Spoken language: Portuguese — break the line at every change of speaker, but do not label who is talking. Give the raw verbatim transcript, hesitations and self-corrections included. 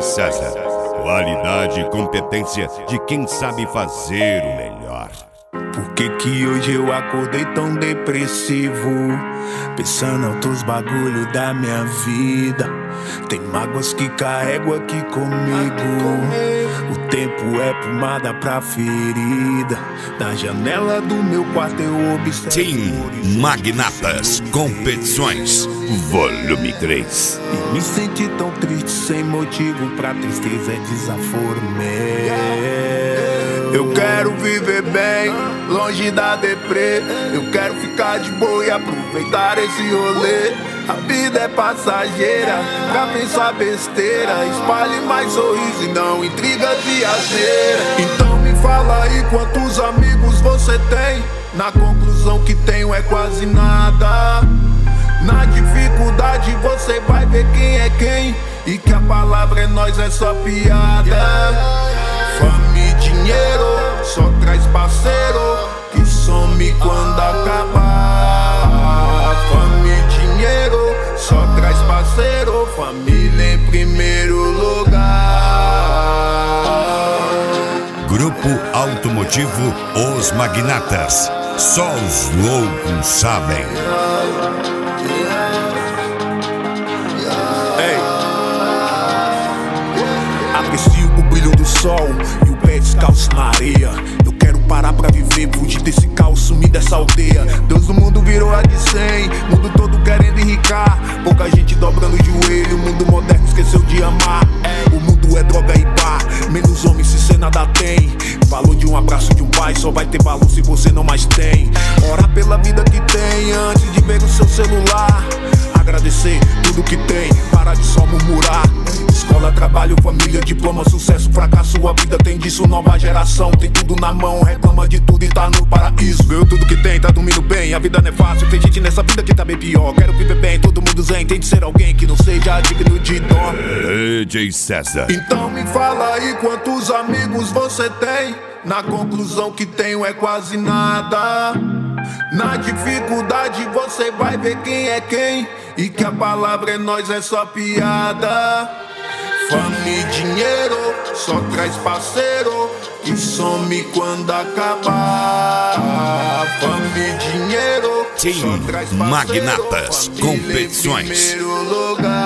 César. Qualidade e competência de quem sabe fazer o melhor.
Por que que hoje eu acordei tão depressivo? Pensando outros bagulho da minha vida. Tem mágoas que carrego aqui comigo. O tempo é pomada pra ferida. Na janela do meu quarto eu observo.
Team Magnatas Competições, volume três.
E me senti tão triste, sem motivo pra tristeza, é desaforo meu. Eu quero viver bem, longe da deprê. Eu quero ficar de boa e aproveitar esse rolê. A vida é passageira, pra pensar besteira. Espalhe mais sorriso e não intriga de asneira. Então me fala aí quantos amigos você tem. Na conclusão que tenho é quase nada. Na dificuldade você vai ver quem é quem. E que a palavra é nós, é só piada. Fama e dinheiro só traz parceiro que some quando acabar. Fama e dinheiro só traz parceiro, família em primeiro lugar.
Grupo Automotivo Os Magnatas. Só os loucos sabem.
Aprecio o brilho do sol e o pé descalço na areia. Eu quero parar pra viver, fugir desse caos, sumir dessa aldeia. Deus do mundo virou a de cem, mundo todo querendo enricar. Pouca gente dobrando o joelho, o mundo moderno esqueceu de amar. O mundo é droga e bar, menos homem se cê nada tem. Valor de um abraço de um pai só vai ter valor se você não mais tem. Orar pela vida que tem antes de ver o seu celular. Agradecer tudo que tem, parar de só murmurar. Escola, trabalho, família, diploma, sucesso, fracasso. A vida tem disso, nova geração. Tem tudo na mão, reclama de tudo e tá no paraíso. Ganhou tudo que tem, tá dormindo bem. A vida não é fácil, tem gente nessa vida que tá bem pior. Quero viver bem, todo mundo zen. Tem de ser alguém que não seja digno de dó.
D J César.
Então me fala aí quantos amigos você tem. Na conclusão que tenho é quase nada. Na dificuldade você vai ver quem é quem. E que a palavra é nós, é só piada. Fama e dinheiro só traz parceiro que some quando acabar. Fama e dinheiro
Team
só traz parceiro,
Magnatas Competições.
em primeiro lugar.